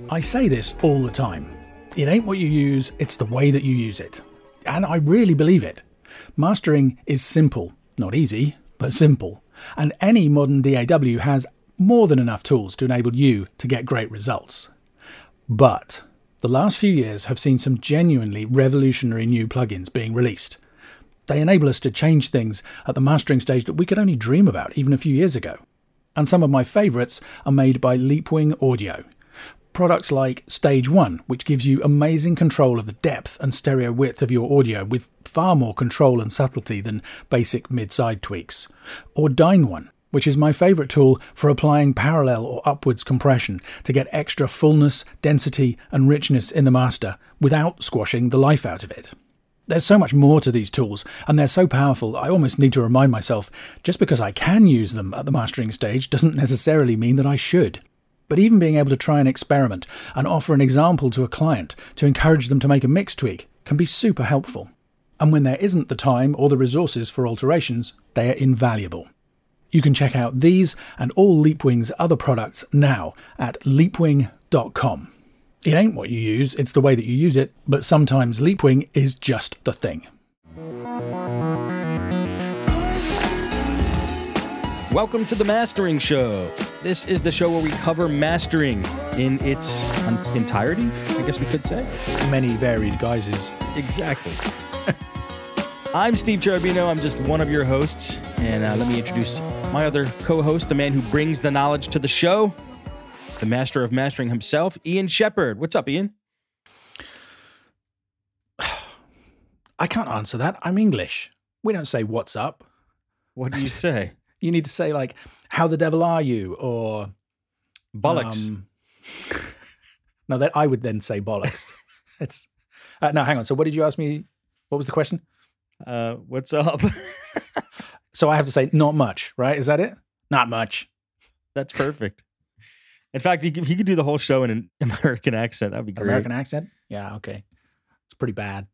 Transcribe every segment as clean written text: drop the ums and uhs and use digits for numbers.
I say this all the time. It ain't what you use, it's the way that you use it. And I really believe it. Mastering is simple. Not easy, but simple. And any modern DAW has more than enough tools to enable you to get great results. But the last few years have seen some genuinely revolutionary new plugins being released. They enable us to change things at the mastering stage that we could only dream about even a few years ago. And some of my favourites are made by Leapwing Audio. Products like Stage 1, which gives you amazing control of the depth and stereo width of your audio with far more control and subtlety than basic mid-side tweaks. Or Dyne 1, which is my favourite tool for applying parallel or upwards compression to get extra fullness, density and richness in the master without squashing the life out of it. There's so much more to these tools, and they're so powerful I almost need to remind myself just because I can use them at the mastering stage doesn't necessarily mean that I should. But even being able to try an experiment and offer an example to a client to encourage them to make a mix tweak can be super helpful. And when there isn't the time or the resources for alterations, they are invaluable. You can check out these and all Leapwing's other products now at leapwing.com. It ain't what you use, it's the way that you use it, but sometimes Leapwing is just the thing. Welcome to the Mastering Show. This is the show where we cover mastering in its entirety, I guess we could say. Many varied guises. Exactly. I'm Steve Cherubino. I'm just one of your hosts. And let me introduce my other co-host, the man who brings the knowledge to the show, the master of mastering himself, Ian Shepherd. What's up, Ian? I can't answer that. I'm English. We don't say what's up. What do you say? You need to say, like, how the devil are you? Or bollocks. No, that I would then say bollocks. It's no, hang on. So what did you ask me? What was the question? What's up? So I have to say not much, right? Is that it? Not much. That's perfect. In fact, he could do the whole show in an American accent. That'd be great. American accent? Yeah, okay. It's pretty bad.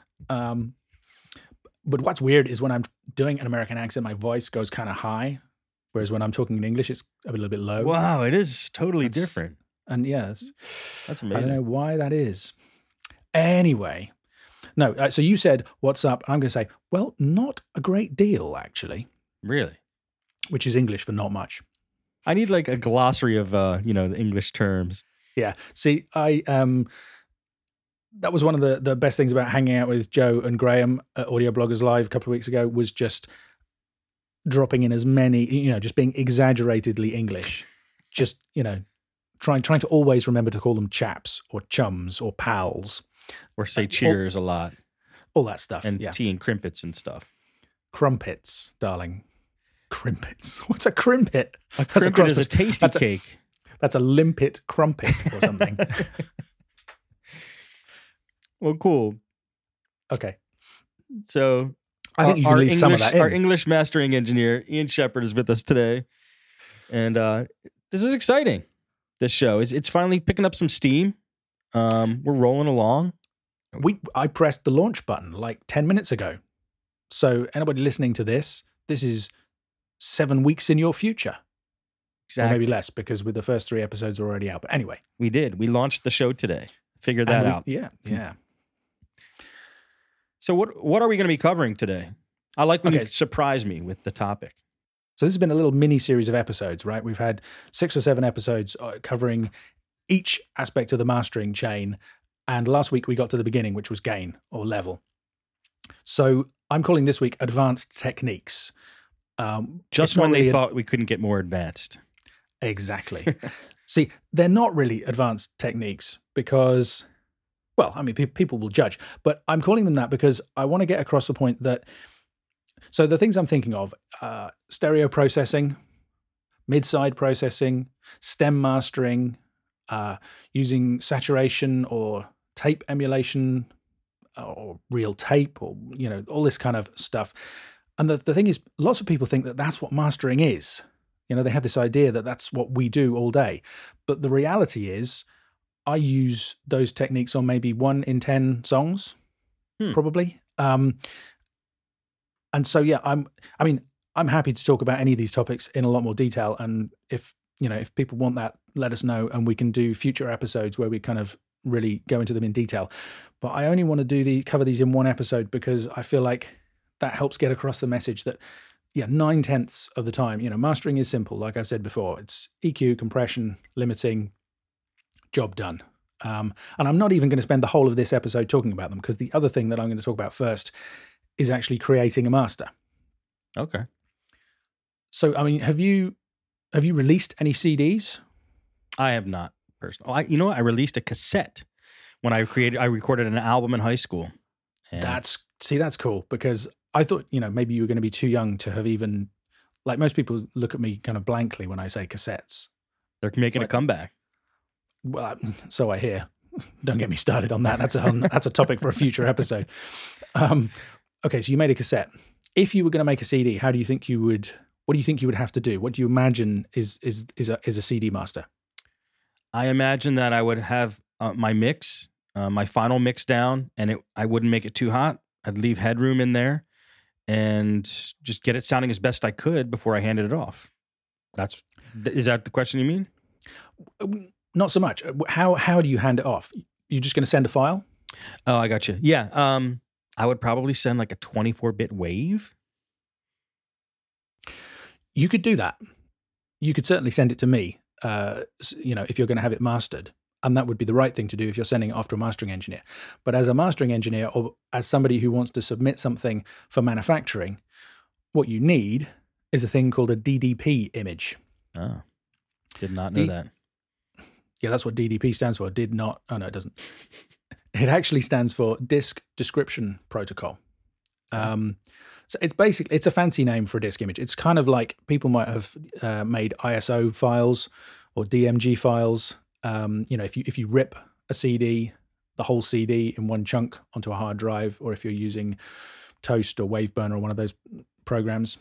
But what's weird is when I'm doing an American accent, my voice goes kind of high, whereas when I'm talking in English, it's a little bit low. Wow, it is totally different. And yes, that's amazing. I don't know why that is. Anyway, no. So you said, "What's up?" I'm going to say, "Well, not a great deal, actually." Really? Which is English for not much. I need like a glossary of the English terms. Yeah. See, that was one of the best things about hanging out with Joe and Graham at Audio Bloggers Live a couple of weeks ago was just dropping in as many, just being exaggeratedly English. Just, trying to always remember to call them chaps or chums or pals. Or say cheers a lot. All that stuff. And yeah. tea and crimpets and stuff. Crumpets, darling. Crimpets. What's a crimpet? A crimpet is a tasty cake. That's a limpet crumpet or something. Well, cool. Okay. So I think you can leave some of that in. Our English mastering engineer, Ian Shepherd, is with us today. And this is exciting, this show. It's finally picking up some steam. We're rolling along. I pressed the launch button like 10 minutes ago. So anybody listening to this is 7 weeks in your future. Exactly. Or maybe less, because with the first 3 episodes already out. But anyway. We did. We launched the show today. Figured that out. Yeah. So what are we going to be covering today? I like when you surprise me with the topic. So this has been a little mini series of episodes, right? We've had 6 or 7 episodes covering each aspect of the mastering chain. And last week we got to the beginning, which was gain or level. So I'm calling this week Advanced Techniques. Just when they thought we couldn't get more advanced. Exactly. See, they're not really advanced techniques because, well, I mean, people will judge, but I'm calling them that because I want to get across the point that, so the things I'm thinking of, stereo processing, mid-side processing, stem mastering, using saturation or tape emulation or real tape or, all this kind of stuff. And the thing is, lots of people think that that's what mastering is. They have this idea that that's what we do all day. But the reality is, I use those techniques on maybe 1 in 10 songs, probably. And so, yeah, I'm happy to talk about any of these topics in a lot more detail. And if if people want that, let us know, and we can do future episodes where we kind of really go into them in detail. But I only want to cover these in one episode because I feel like that helps get across the message that 9/10 of the time, mastering is simple. Like I've said before, it's EQ, compression, limiting, job done. And I'm not even going to spend the whole of this episode talking about them because the other thing that I'm going to talk about first is actually creating a master. Okay. So, I mean, have you released any CDs? I have not personally. I released a cassette when I recorded an album in high school. And That's cool because I thought, maybe you were going to be too young to have even, like most people look at me kind of blankly when I say cassettes. they're making a comeback. Well, so I hear. Don't get me started on that. That's a topic for a future episode. Okay, so you made a cassette. If you were going to make a CD, what do you think you would have to do? What do you imagine is a CD master? I imagine that I would have my mix, my final mix down, and I wouldn't make it too hot. I'd leave headroom in there and just get it sounding as best I could before I handed it off. Is that the question you mean? Not so much. How do you hand it off? You're just going to send a file? Oh, I got you. Yeah. I would probably send like a 24-bit wave. You could do that. You could certainly send it to me, if you're going to have it mastered. And that would be the right thing to do if you're sending it off to a mastering engineer. But as a mastering engineer or as somebody who wants to submit something for manufacturing, what you need is a thing called a DDP image. Oh, did not know that. Yeah, that's what DDP stands for. Did not. Oh, no, it doesn't. It actually stands for Disk Description Protocol. So it's a fancy name for a disk image. It's kind of like people might have made ISO files or DMG files. If you rip a CD, the whole CD in one chunk onto a hard drive, or if you're using Toast or Waveburner or one of those programs.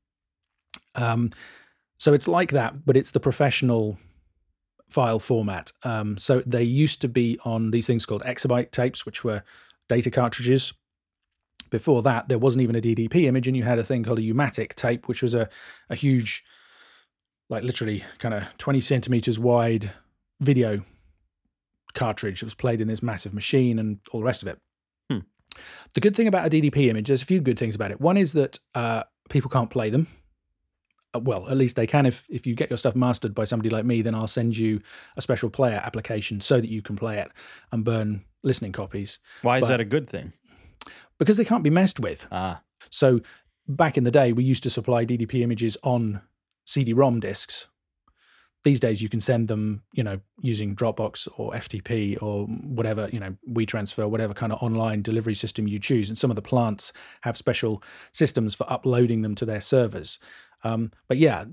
So it's like that, but it's the professional file format. So they used to be on these things called exabyte tapes, which were data cartridges. Before that, there wasn't even a DDP image, and you had a thing called a U-matic tape, which was a huge, like literally kind of 20 centimeters wide video cartridge that was played in this massive machine and all the rest of it. The good thing about a DDP image, there's a few good things about it. One is that people can't play them. Well, at least they can if you get your stuff mastered by somebody like me, then I'll send you a special player application so that you can play it and burn listening copies. Why is that a good thing? Because they can't be messed with. So back in the day, we used to supply DDP images on CD-ROM discs. These days, you can send them, using Dropbox or FTP or whatever, WeTransfer, whatever kind of online delivery system you choose. And some of the plants have special systems for uploading them to their servers. But yeah,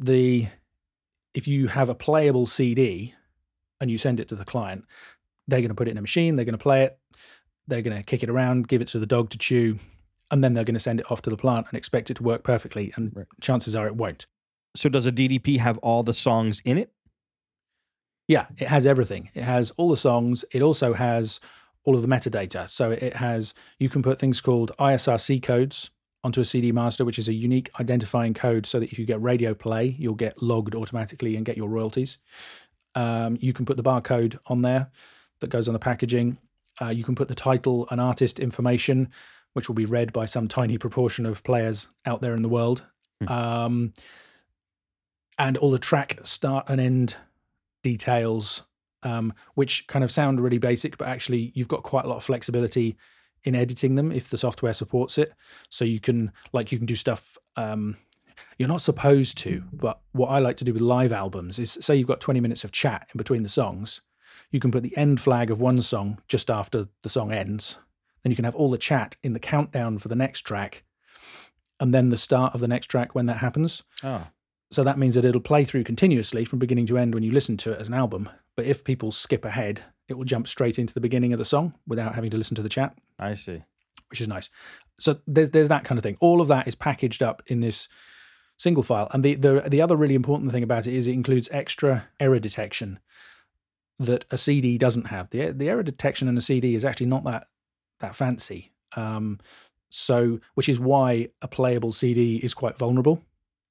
if you have a playable CD and you send it to the client, they're going to put it in a machine, they're going to play it, they're going to kick it around, give it to the dog to chew, and then they're going to send it off to the plant and expect it to work perfectly. And chances are it won't. So does a DDP have all the songs in it? Yeah, it has everything. It has all the songs. It also has all of the metadata. So you can put things called ISRC codes onto a CD master, which is a unique identifying code so that if you get radio play, you'll get logged automatically and get your royalties. You can put the barcode on there that goes on the packaging. You can put the title and artist information, which will be read by some tiny proportion of players out there in the world. And all the track start and end details, which kind of sound really basic, but actually you've got quite a lot of flexibility in editing them if the software supports it. So you can do stuff you're not supposed to, but what I like to do with live albums is, say you've got 20 minutes of chat in between the songs, you can put the end flag of one song just after the song ends. Then you can have all the chat in the countdown for the next track, and then the start of the next track when that happens. So that means that it'll play through continuously from beginning to end when you listen to it as an album. But if people skip ahead, it will jump straight into the beginning of the song without having to listen to the chat. I see. Which is nice. So there's that kind of thing. All of that is packaged up in this single file. And the other really important thing about it is it includes extra error detection that a CD doesn't have. The error detection in a CD is actually not that fancy. So which is why a playable CD is quite vulnerable.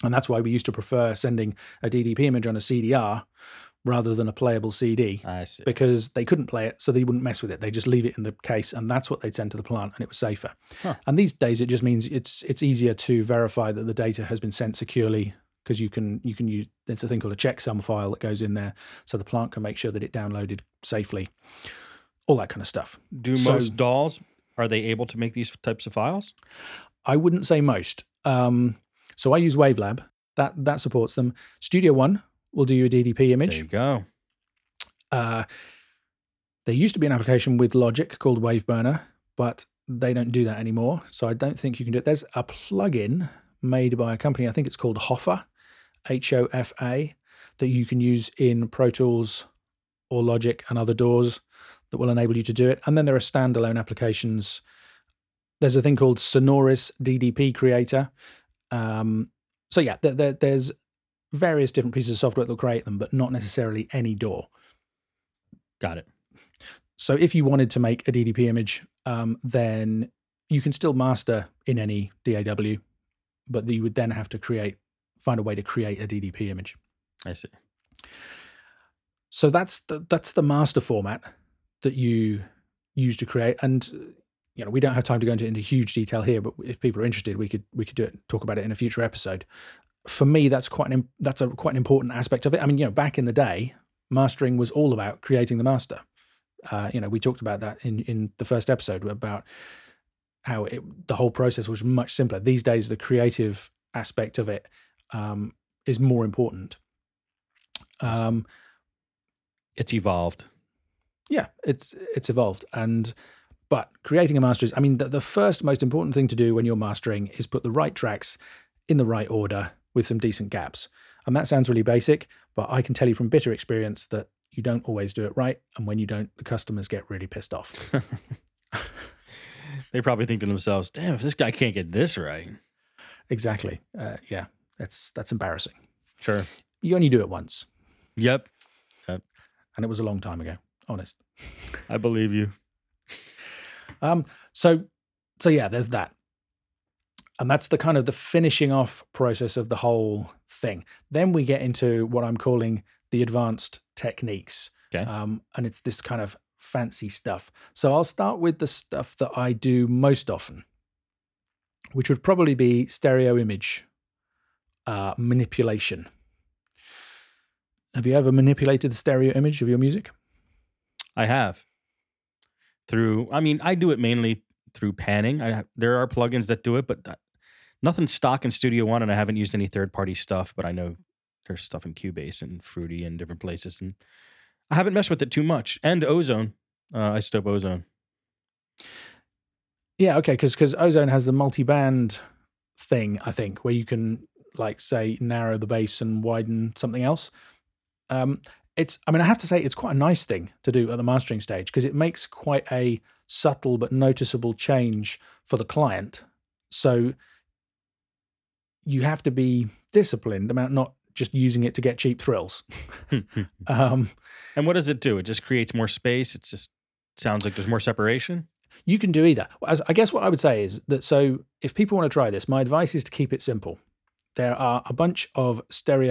And that's why we used to prefer sending a DDP image on a CDR rather than a playable CD. I see. Because they couldn't play it, so they wouldn't mess with it. They just leave it in the case, and that's what they'd send to the plant, and it was safer. Huh. And these days, it just means it's easier to verify that the data has been sent securely, because you can use, there's a thing called a checksum file that goes in there, so the plant can make sure that it downloaded safely. All that kind of stuff. Do most DAWs, are they able to make these types of files? I wouldn't say most. So I use Wavelab. That supports them. Studio One will do you a DDP image. There you go. There used to be an application with Logic called WaveBurner, but they don't do that anymore. So I don't think you can do it. There's a plugin made by a company, I think it's called Hoffa, HOFA, that you can use in Pro Tools or Logic and other DAWs that will enable you to do it. And then there are standalone applications. There's a thing called Sonoris DDP Creator. So yeah, there's various different pieces of software that will create them, but not necessarily any DAW. Got it. So if you wanted to make a DDP image, then you can still master in any DAW, but you would then have to find a way to create a DDP image. I see. So that's the master format that you use to create. And we don't have time to go into huge detail here, but if people are interested, we could do it, talk about it in a future episode. For me, that's quite an important aspect of it. I mean, back in the day, mastering was all about creating the master. We talked about that in the first episode about how the whole process was much simpler. These days, the creative aspect of it is more important. It's evolved. Yeah, it's evolved. But creating a master is, I mean, the first most important thing to do when you're mastering is put the right tracks in the right order with some decent gaps. And that sounds really basic, but I can tell you from bitter experience that you don't always do it right. And when you don't, the customers get really pissed off. They probably think to themselves, damn, if this guy can't get this right. Exactly. Yeah, that's embarrassing. Sure. You only do it once. Yep. And it was a long time ago, honest. I believe you. So yeah, there's that. And that's the kind of the finishing off process of the whole thing. Then we get into what I'm calling the advanced techniques. Okay. And it's this kind of fancy stuff. So I'll start with the stuff that I do most often, which would probably be stereo image manipulation. Have you ever manipulated the stereo image of your music? I have. I do it mainly through panning. There are plugins that do it, but nothing stock in Studio One, and I haven't used any third-party stuff, but I know there's stuff in Cubase and Fruity and different places, and I haven't messed with it too much. And Ozone. Isotope Ozone. Yeah, okay, because Ozone has the multi-band thing, I think, where you can, say, narrow the bass and widen something else. I have to say it's quite a nice thing to do at the mastering stage, because it makes quite a subtle but noticeable change for the client. So you have to be disciplined about not just using it to get cheap thrills. And what does it do? It just creates more space? It just sounds like there's more separation? You can do either. I guess what I would say is that, so if people want to try this, my advice is to keep it simple. There are a bunch of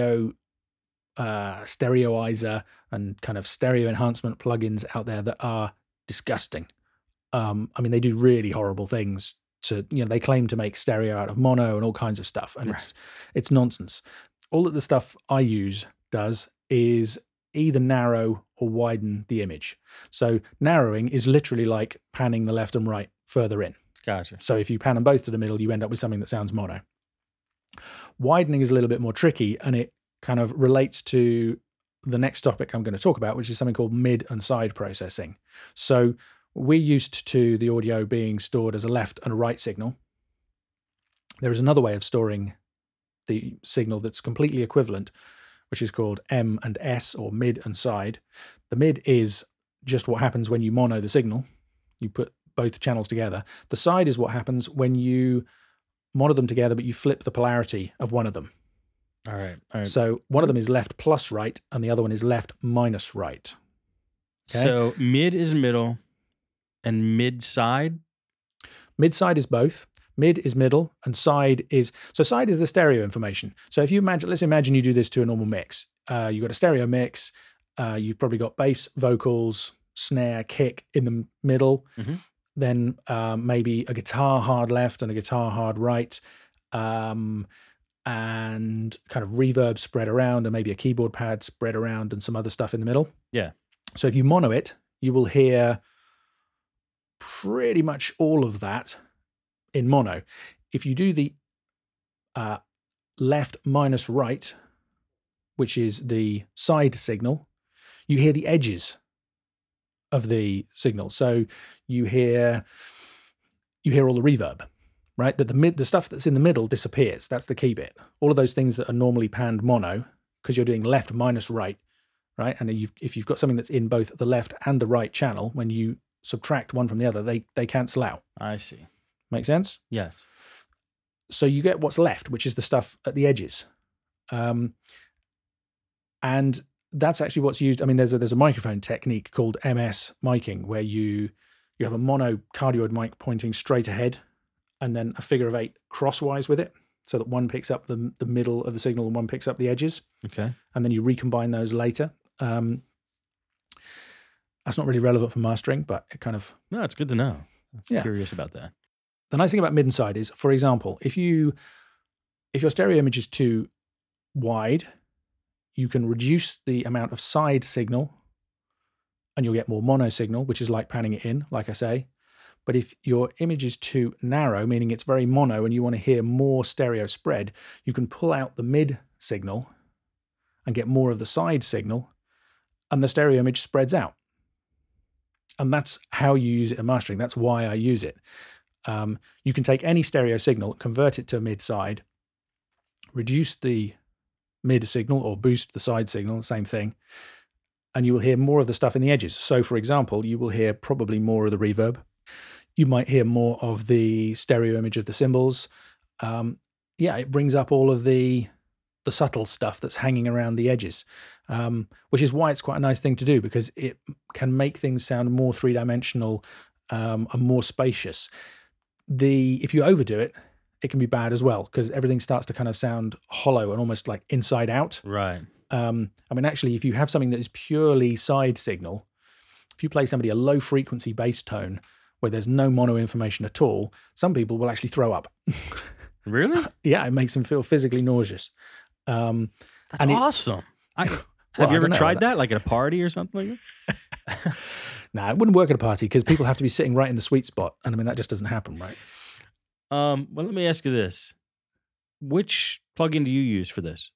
stereoizer and kind of stereo enhancement plugins out there that are disgusting. They do really horrible things they claim to make stereo out of mono and all kinds of stuff. And right. It's nonsense. All that the stuff I use does is either narrow or widen the image. So narrowing is literally like panning the left and right further in. Gotcha. So if you pan them both to the middle, you end up with something that sounds mono. Widening is a little bit more tricky, and it kind of relates to the next topic I'm going to talk about, which is something called mid and side processing. So we're used to the audio being stored as a left and a right signal. There is another way of storing the signal that's completely equivalent, which is called M and S, or mid and side. The mid is just what happens when you mono the signal. You put both channels together. The side is what happens when you mono them together, but you flip the polarity of one of them. All right. So one of them is left plus right, and the other one is left minus right. Okay? So mid is middle, and mid side? Mid side is both. Mid is middle, and side is the stereo information. So if you imagine, let's imagine you do this to a normal mix. You've got a stereo mix. You've probably got bass, vocals, snare, kick in the middle. Mm-hmm. Then maybe a guitar hard left and a guitar hard right, and kind of reverb spread around, and maybe a keyboard pad spread around, and some other stuff in the middle. Yeah. So if you mono it, you will hear pretty much all of that in mono. If you do the left minus right, which is the side signal, you hear the edges of the signal. So you hear all the reverb, right? That the stuff that's in the middle disappears. That's the key bit. All of those things that are normally panned mono, because you're doing left minus right, right? And if you've got something that's in both the left and the right channel, when you subtract one from the other, they cancel out. I see. Make sense? Yes. So you get what's left, which is the stuff at the edges. And that's actually what's used. I mean, there's a microphone technique called MS miking, where you have a mono cardioid mic pointing straight ahead, and then a figure of 8 crosswise with it, so that one picks up the middle of the signal and one picks up the edges. Okay. And then you recombine those later. That's not really relevant for mastering, but it kind of... No, it's good to know. I'm curious about that. The nice thing about mid and side is, for example, if your stereo image is too wide, you can reduce the amount of side signal and you'll get more mono signal, which is like panning it in, like I say. But if your image is too narrow, meaning it's very mono and you want to hear more stereo spread, you can pull out the mid signal and get more of the side signal, and the stereo image spreads out. And that's how you use it in mastering. That's why I use it. You can take any stereo signal, convert it to mid-side, reduce the mid signal or boost the side signal, same thing, and you will hear more of the stuff in the edges. So, for example, you will hear probably more of the reverb. You might hear more of the stereo image of the cymbals. It brings up all of the subtle stuff that's hanging around the edges, which is why it's quite a nice thing to do, because it can make things sound more three-dimensional and more spacious. If you overdo it, it can be bad as well, because everything starts to kind of sound hollow and almost like inside out. Right. Actually, if you have something that is purely side signal, if you play somebody a low frequency bass tone where there's no mono information at all, some people will actually throw up. Really? Yeah, it makes them feel physically nauseous. That's awesome. Have you ever tried that, like at a party or something like that? No, it wouldn't work at a party, because people have to be sitting right in the sweet spot. And I mean, that just doesn't happen, right? Well, let me ask you this. Which plugin do you use for this?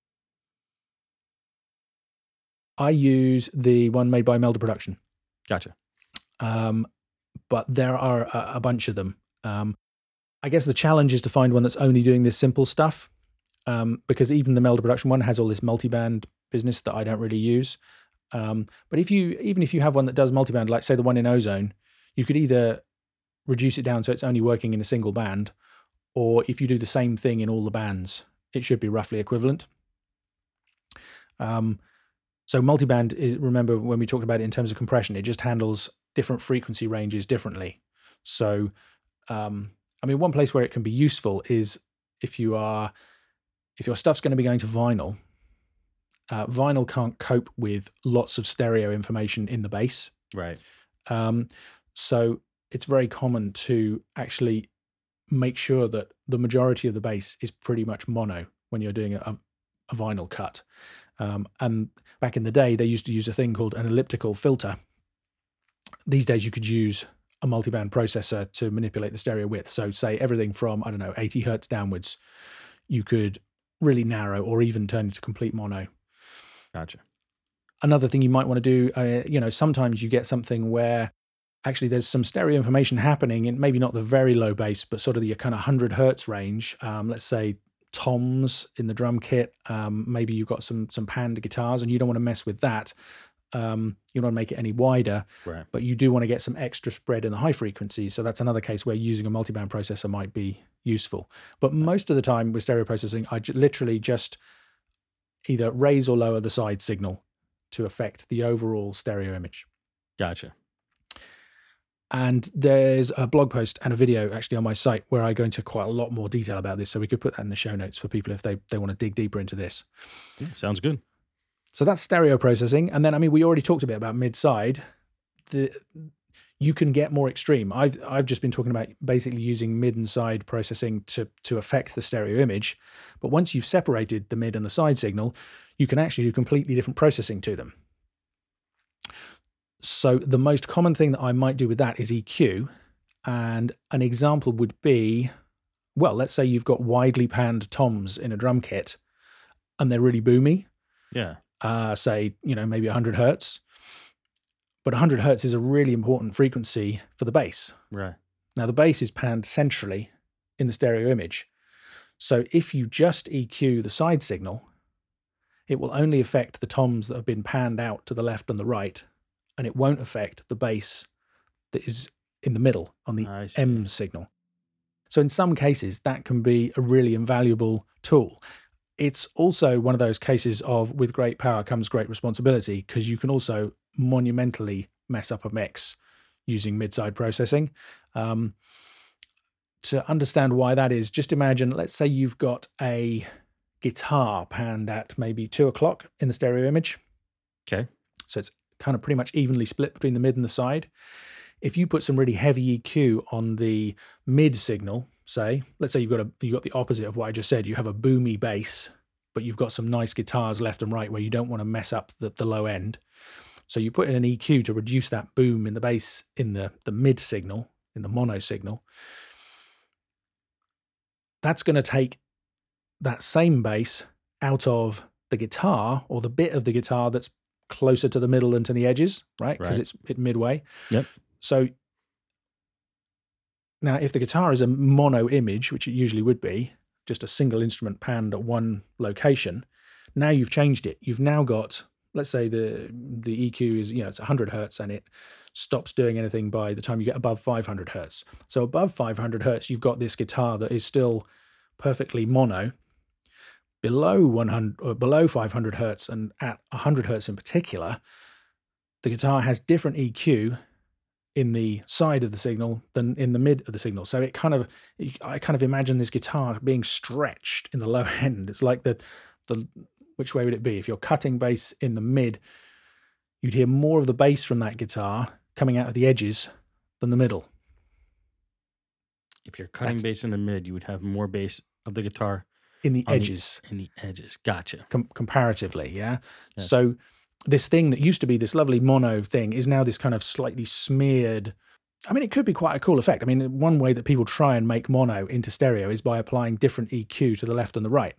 I use the one made by Melda Production. Gotcha. But there are a bunch of them. I guess the challenge is to find one that's only doing this simple stuff, because even the Melda Production one has all this multiband business that I don't really use. But even if you have one that does multiband, like say the one in Ozone, you could either reduce it down so it's only working in a single band, or if you do the same thing in all the bands, it should be roughly equivalent. So multiband is, remember when we talked about it in terms of compression, it just handles different frequency ranges differently. So, one place where it can be useful is if your stuff's going to be going to vinyl. Vinyl can't cope with lots of stereo information in the bass. Right. So it's very common to actually make sure that the majority of the bass is pretty much mono when you're doing a vinyl cut. And back in the day, they used to use a thing called an elliptical filter. These days, you could use a multiband processor to manipulate the stereo width. So say everything from, 80 hertz downwards, you could really narrow or even turn it to complete mono. Gotcha. Another thing you might want to do, sometimes you get something where actually there's some stereo information happening in maybe not the very low bass, but sort of the kind of 100 hertz range. Let's say toms in the drum kit. Maybe you've got some panned guitars and you don't want to mess with that. You don't want to make it any wider, right, but you do want to get some extra spread in the high frequencies. So that's another case where using a multiband processor might be useful. But most of the time with stereo processing, I literally just either raise or lower the side signal to affect the overall stereo image. Gotcha. And there's a blog post and a video actually on my site where I go into quite a lot more detail about this. So we could put that in the show notes for people if they want to dig deeper into this. Yeah, sounds good. So that's stereo processing. And then, I mean, we already talked a bit about mid-side. You can get more extreme. I've just been talking about basically using mid and side processing to affect the stereo image. But once you've separated the mid and the side signal, you can actually do completely different processing to them. So the most common thing that I might do with that is EQ. And an example would be, well, let's say you've got widely panned toms in a drum kit and they're really boomy. Yeah. Say, maybe 100 hertz. But 100 hertz is a really important frequency for the bass. Right. Now, the bass is panned centrally in the stereo image. So if you just EQ the side signal, it will only affect the toms that have been panned out to the left and the right, and it won't affect the bass that is in the middle on the M signal. So in some cases, that can be a really invaluable tool. It's also one of those cases of with great power comes great responsibility, because you can also monumentally mess up a mix using mid-side processing. To understand why that is, just imagine, let's say you've got a guitar panned at maybe 2 o'clock in the stereo image. Okay. So it's kind of pretty much evenly split between the mid and the side. If you put some really heavy EQ on the mid signal, say, let's say you've got the opposite of what I just said. You have a boomy bass, but you've got some nice guitars left and right where you don't want to mess up the low end. So you put in an EQ to reduce that boom in the bass in the mid signal, in the mono signal. That's going to take that same bass out of the guitar, or the bit of the guitar that's closer to the middle than to the edges, right? Because it's midway. Yep. So now if the guitar is a mono image, which it usually would be, just a single instrument panned at one location, now you've changed it. You've now got, let's say the EQ is, it's 100 hertz and it stops doing anything by the time you get above 500 hertz. So above 500 hertz, you've got this guitar that is still perfectly mono. Below 100 or below 500 hertz and at 100 hertz in particular, the guitar has different EQ in the side of the signal than in the mid of the signal. So I kind of imagine this guitar being stretched in the low end. It's like the which way would it be? If you're cutting bass in the mid, you'd hear more of the bass from that guitar coming out of the edges than the middle. If you're cutting bass in the mid, you would have more bass of the guitar in the edges. In the edges. Gotcha. Comparatively, yeah? So this thing that used to be this lovely mono thing is now this kind of slightly smeared. I mean, it could be quite a cool effect. I mean, one way that people try and make mono into stereo is by applying different EQ to the left and the right.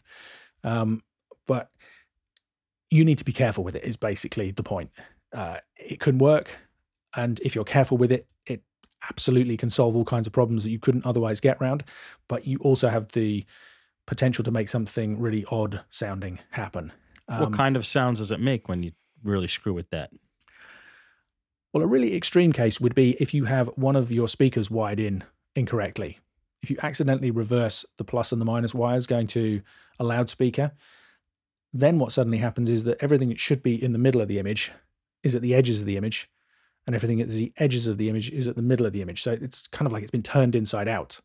But you need to be careful with it, is basically the point. It can work, and if you're careful with it, it absolutely can solve all kinds of problems that you couldn't otherwise get around. But you also have the potential to make something really odd sounding happen. What kind of sounds does it make when you really screw with that? Well, a really extreme case would be if you have one of your speakers wired in incorrectly. If you accidentally reverse the plus and the minus wires going to a loudspeaker, then what suddenly happens is that everything that should be in the middle of the image is at the edges of the image, and everything at the edges of the image is at the middle of the image. So it's kind of like it's been turned inside out.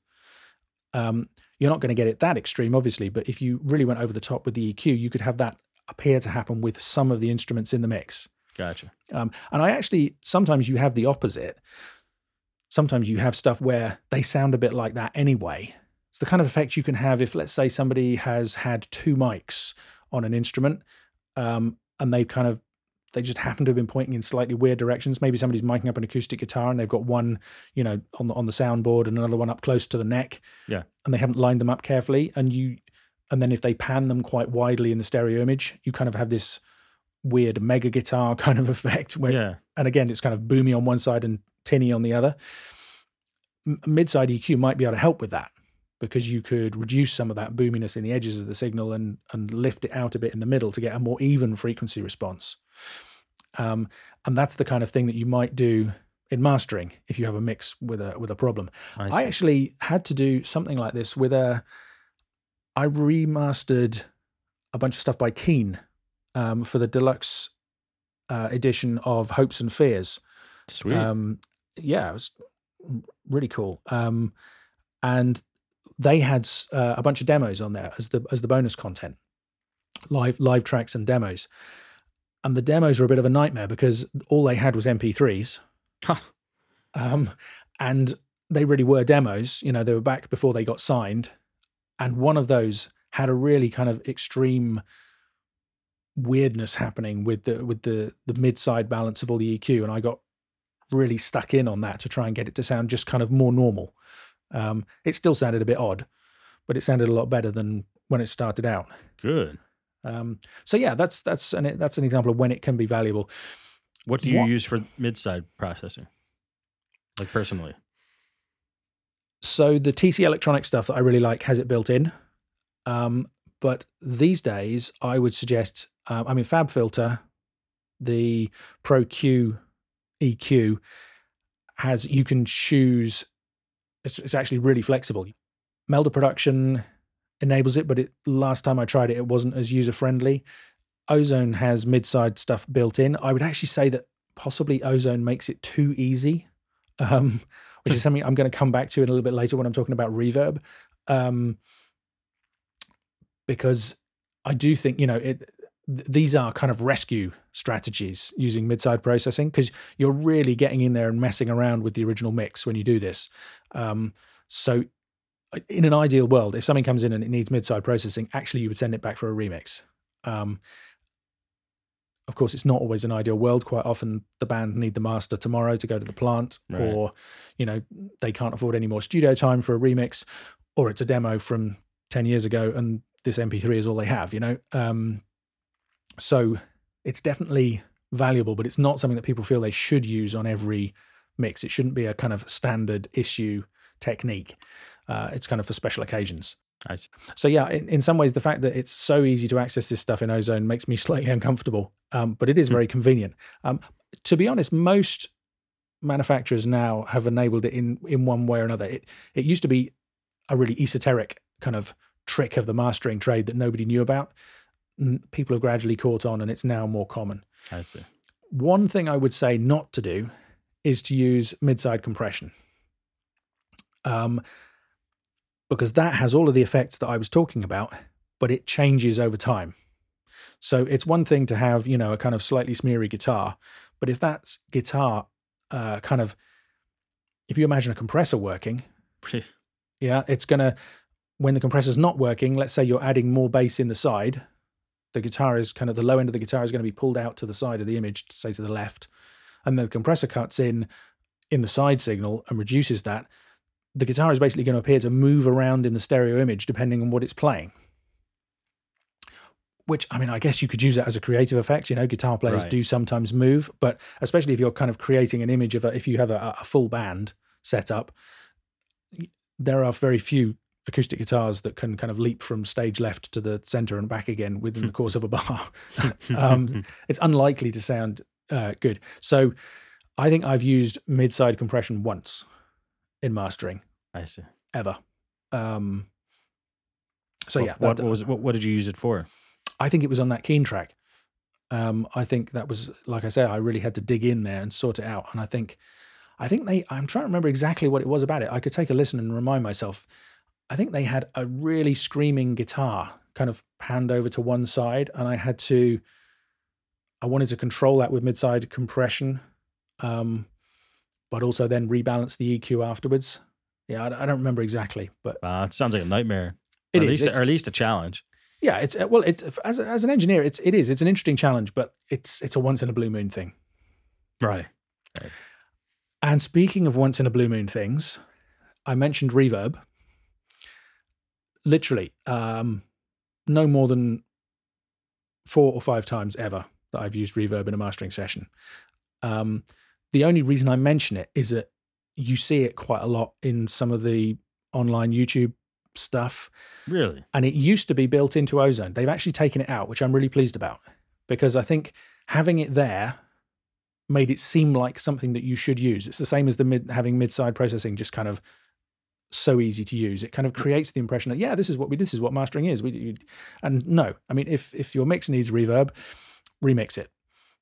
You're not going to get it that extreme, obviously, but if you really went over the top with the EQ, you could have that appear to happen with some of the instruments in the mix. Gotcha. And I actually, sometimes you have the opposite. Sometimes you have stuff where they sound a bit like that anyway. It's the kind of effect you can have if, let's say, somebody has had two mics on an instrument, and they just happen to have been pointing in slightly weird directions. Maybe somebody's miking up an acoustic guitar and they've got one, on the soundboard and another one up close to the neck. Yeah. And they haven't lined them up carefully. And then if they pan them quite widely in the stereo image, you kind of have this weird mega guitar kind of effect where, and again, it's kind of boomy on one side and tinny on the other. Mid-side EQ might be able to help with that, because you could reduce some of that boominess in the edges of the signal and lift it out a bit in the middle to get a more even frequency response. And that's the kind of thing that you might do in mastering if you have a mix with a problem. I actually had to do something like this I remastered a bunch of stuff by Keen for the deluxe edition of Hopes and Fears. Sweet. yeah, it was really cool. And they had a bunch of demos on there as the bonus content, live tracks and demos. And the demos were a bit of a nightmare because all they had was MP3s. And they really were demos. You know, they were back before they got signed. And one of those had a really kind of extreme weirdness happening with the mid-side balance of all the EQ. And I got really stuck in on that to try and get it to sound just kind of more normal. It still sounded a bit odd, but it sounded a lot better than when it started out. Good. So yeah, that's an example of when it can be valuable. What do you use for mid-side processing, like personally? So the TC Electronics stuff that I really like has it built in. But these days, I would suggest, FabFilter, the Pro Q EQ you can choose, it's actually really flexible. Melder Production enables it, but last time I tried it, it wasn't as user-friendly. Ozone has mid-side stuff built in. I would actually say that possibly Ozone makes it too easy, which is something I'm going to come back to in a little bit later when I'm talking about reverb. Because I do think, these are kind of rescue strategies using mid-side processing, because you're really getting in there and messing around with the original mix when you do this. So in an ideal world, if something comes in and it needs mid-side processing, actually you would send it back for a remix. Of course, it's not always an ideal world. Quite often the band need the master tomorrow to go to the plant, right. Or, they can't afford any more studio time for a remix, or it's a demo from 10 years ago and this MP3 is all they have, So it's definitely valuable, but it's not something that people feel they should use on every mix. It shouldn't be a kind of standard issue technique. It's kind of for special occasions. I see. So yeah, in some ways, the fact that it's so easy to access this stuff in Ozone makes me slightly uncomfortable, but it is very convenient. To be honest, most manufacturers now have enabled it in one way or another. It used to be a really esoteric kind of trick of the mastering trade that nobody knew about. People have gradually caught on, and it's now more common. I see. One thing I would say not to do is to use mid-side compression. Because that has all of the effects that I was talking about, but it changes over time. So it's one thing to have, a kind of slightly smeary guitar, but if that guitar if you imagine a compressor working, yeah, it's going to, when the compressor's not working, let's say you're adding more bass in the side, the guitar is kind of, the low end of the guitar is going to be pulled out to the side of the image, say to the left, and then the compressor cuts in the side signal and reduces that. The guitar is basically going to appear to move around in the stereo image depending on what it's playing. Which, I guess you could use that as a creative effect. Guitar players do sometimes move, but especially if you're kind of creating an image of if you have a full band set up, there are very few acoustic guitars that can kind of leap from stage left to the center and back again within the course of a bar. It's unlikely to sound good. So I think I've used mid-side compression once in mastering. I see. Ever. What did you use it for? I think it was on that Keen track. I think that was, like I say, I really had to dig in there and sort it out. And I think I'm trying to remember exactly what it was about it. I could take a listen and remind myself. I think they had a really screaming guitar kind of panned over to one side, and I wanted to control that with mid-side compression, but also then rebalance the EQ afterwards. Yeah, I don't remember exactly, but it sounds like a nightmare. Or at least a challenge. Yeah, it's as an engineer, it's an interesting challenge, but it's a once in a blue moon thing. Right. And speaking of once in a blue moon things, I mentioned reverb. Literally, no more than 4 or 5 times ever that I've used reverb in a mastering session. The only reason I mention it is that you see it quite a lot in some of the online YouTube stuff. Really? And it used to be built into Ozone. They've actually taken it out, which I'm really pleased about, because I think having it there made it seem like something that you should use. It's the same as having mid-side processing, just kind of so easy to use. It kind of creates the impression that, this is what mastering is. And no, if your mix needs reverb, remix it.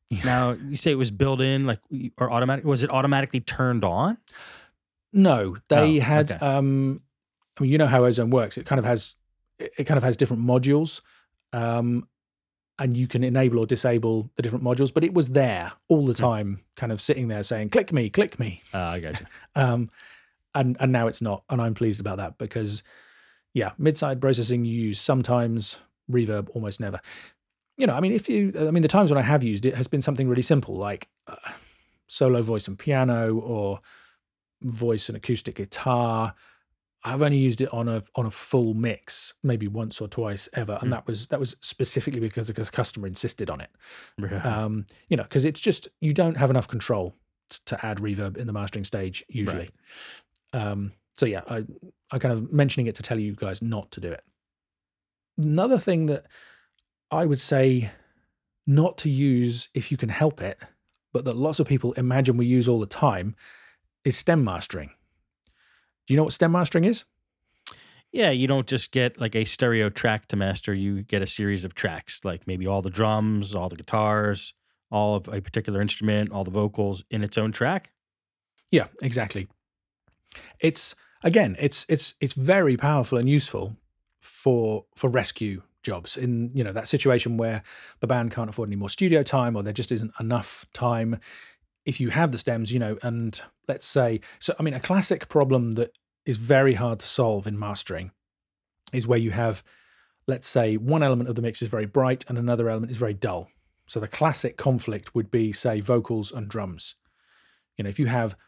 Now, you say it was built in, like, or automatic. Was it automatically turned on? No, they had. okay. I mean, you know how Ozone works. It kind of has different modules, and you can enable or disable the different modules. But it was there all the time, kind of sitting there saying, "Click me, click me." I got you. And now it's not, and I'm pleased about that because, yeah, mid-side processing you use sometimes, reverb almost never. I mean, the times when I have used it has been something really simple, like solo voice and piano, or voice and acoustic guitar. I've only used it on a full mix, maybe once or twice ever, and that was specifically because a customer insisted on it. Because it's just, you don't have enough control to add reverb in the mastering stage usually. Right. So yeah, I kind of mentioning it to tell you guys not to do it. Another thing that I would say not to use if you can help it, but that lots of people imagine we use all the time, is stem mastering. Do you know what stem mastering is? Yeah, you don't just get like a stereo track to master. You get a series of tracks, like maybe all the drums, all the guitars, all of a particular instrument, all the vocals in its own track. Yeah, exactly. It's very powerful and useful for rescue jobs in that situation where the band can't afford any more studio time, or there just isn't enough time. If you have the stems, and let's say, so I mean, a classic problem that is very hard to solve in mastering is where you have, let's say, one element of the mix is very bright and another element is very dull. So the classic conflict would be, say, vocals and drums. If you have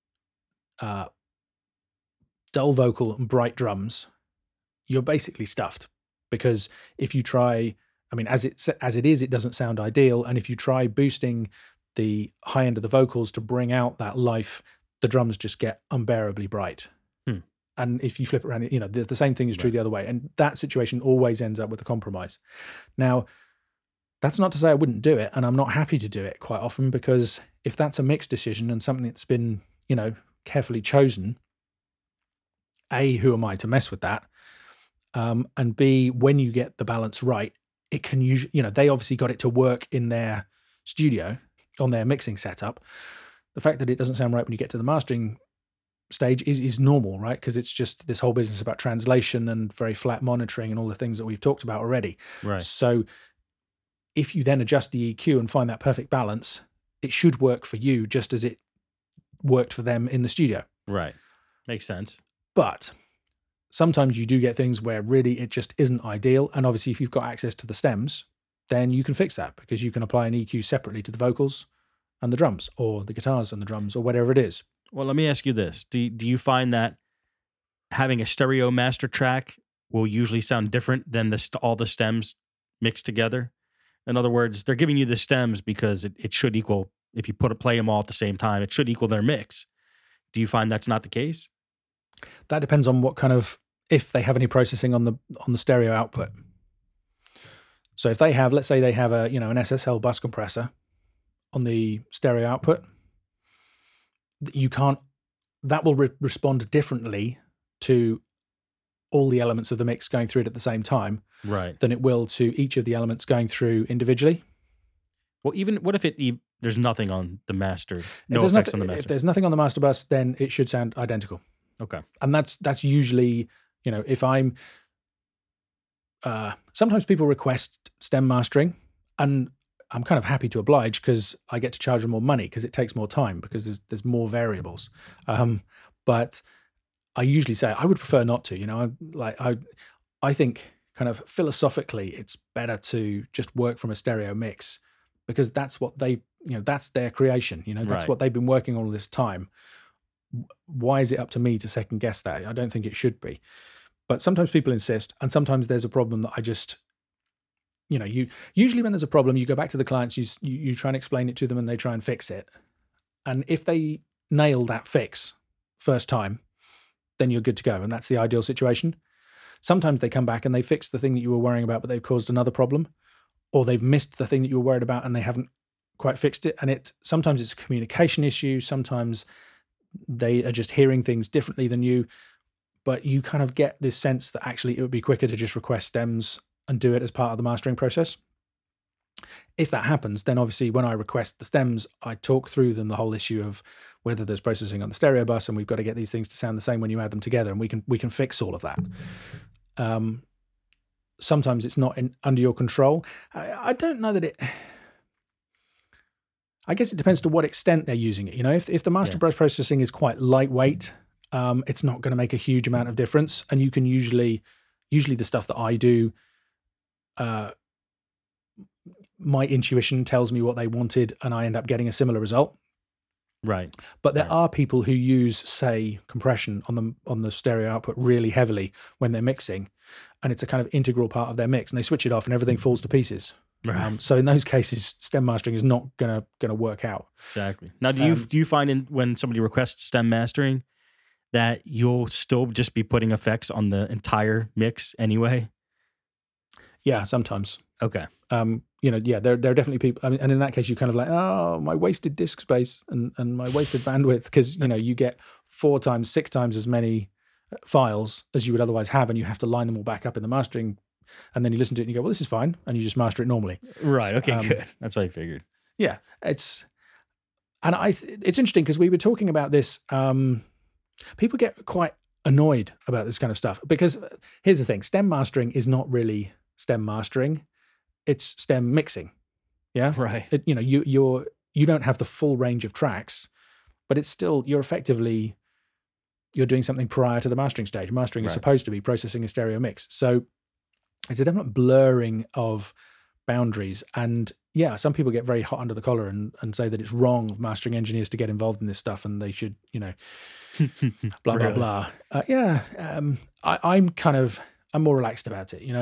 dull vocal and bright drums, you're basically stuffed, because if you try, I mean, as it is, it doesn't sound ideal. And if you try boosting the high end of the vocals to bring out that life, the drums just get unbearably bright. And if you flip it around, the same thing is true the other way. And that situation always ends up with a compromise. Now, that's not to say I wouldn't do it, and I'm not happy to do it quite often, because if that's a mixed decision and something that's been, carefully chosen, A, who am I to mess with that? And B, when you get the balance right, it can usually, they obviously got it to work in their studio, on their mixing setup. The fact that it doesn't sound right when you get to the mastering stage is normal, right? Because it's just this whole business about translation and very flat monitoring and all the things that we've talked about already. Right. So if you then adjust the EQ and find that perfect balance, it should work for you just as it worked for them in the studio. Right. Makes sense. But sometimes you do get things where really it just isn't ideal. And obviously, if you've got access to the stems, then you can fix that, because you can apply an EQ separately to the vocals and the drums, or the guitars and the drums, or whatever it is. Well, let me ask you this. Do you find that having a stereo master track will usually sound different than all the stems mixed together? In other words, they're giving you the stems because it should equal, if you play them all at the same time, it should equal their mix. Do you find that's not the case? That depends on what kind of, if they have any processing on the stereo output. So if they have, let's say they have an SSL bus compressor on the stereo output, that will respond differently to all the elements of the mix going through it at the same time, right, than it will to each of the elements going through individually. Well, even what if there's nothing on the master? No effects on the master. If there's nothing on the master bus, then it should sound identical. Okay. And that's usually, if I'm, sometimes people request stem mastering, and I'm kind of happy to oblige, because I get to charge them more money, because it takes more time, because there's more variables. But I usually say I would prefer not to. I think kind of philosophically it's better to just work from a stereo mix, because that's what that's their creation. That's right. what they've been working on all this time. Why is it up to me to second guess that? I don't think it should be. But sometimes people insist, and sometimes there's a problem that I just, usually when there's a problem, you go back to the clients, you try and explain it to them, and they try and fix it. And if they nail that fix first time, then you're good to go. And that's the ideal situation. Sometimes they come back and they fix the thing that you were worrying about, but they've caused another problem, or they've missed the thing that you were worried about and they haven't quite fixed it. And sometimes it's a communication issue. Sometimes they are just hearing things differently than you, but you kind of get this sense that actually it would be quicker to just request stems and do it as part of the mastering process. If that happens, then obviously when I request the stems, I talk through them the whole issue of whether there's processing on the stereo bus, and we've got to get these things to sound the same when you add them together, and we can fix all of that. Sometimes it's not under your control. I don't know that it. I guess it depends to what extent they're using it. If the master bus processing is quite lightweight, it's not going to make a huge amount of difference, and you can usually the stuff that I do. My intuition tells me what they wanted, and I end up getting a similar result. Right. But there are people who use, say, compression on the stereo output really heavily when they're mixing, and it's a kind of integral part of their mix, and they switch it off, and everything falls to pieces. Right. So in those cases, stem mastering is not gonna work out. Exactly. Now, do you find when somebody requests stem mastering that you'll still just be putting effects on the entire mix anyway? Yeah, sometimes. Okay. There are definitely people. I mean, and in that case, you kind of like, oh, my wasted disk space and my wasted bandwidth, because you get 4 times, 6 times as many files as you would otherwise have, and you have to line them all back up in the mastering, and then you listen to it and you go, well, this is fine, and you just master it normally. Right. Okay. Good. That's what I figured. Yeah, it's interesting because we were talking about this. People get quite annoyed about this kind of stuff because here's the thing: stem mastering is not really stem mastering. It's stem mixing. Yeah. Right. You don't have the full range of tracks, but it's still, you're doing something prior to the mastering stage. Mastering is supposed to be processing a stereo mix. So it's a definite blurring of boundaries. And yeah, some people get very hot under the collar and say that it's wrong of mastering engineers to get involved in this stuff, and they should, blah, blah, blah. I'm more relaxed about it.